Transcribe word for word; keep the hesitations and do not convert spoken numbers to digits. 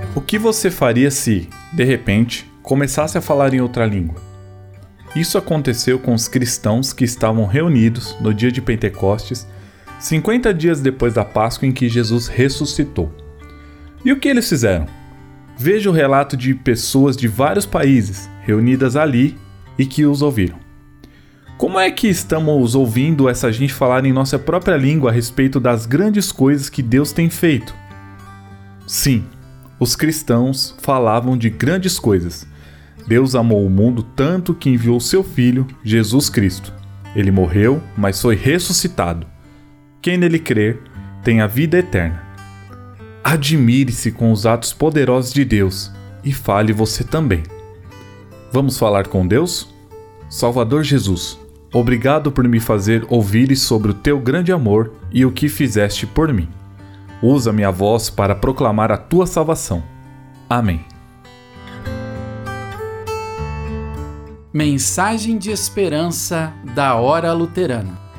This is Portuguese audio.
O que você faria se, de repente, começasse a falar em outra língua? Isso aconteceu com os cristãos que estavam reunidos no dia de Pentecostes, cinquenta dias depois da Páscoa em que Jesus ressuscitou. E o que eles fizeram? Veja o relato de pessoas de vários países reunidas ali e que os ouviram. Como é que estamos ouvindo essa gente falar em nossa própria língua a respeito das grandes coisas que Deus tem feito? Sim, os cristãos falavam de grandes coisas. Deus amou o mundo tanto que enviou seu Filho, Jesus Cristo. Ele morreu, mas foi ressuscitado. Quem nele crer tem a vida eterna. Admire-se com os atos poderosos de Deus e fale você também. Vamos falar com Deus? Salvador Jesus, obrigado por me fazer ouvir sobre o teu grande amor e o que fizeste por mim. Usa minha voz para proclamar a tua salvação. Amém. Mensagem de esperança da Hora Luterana.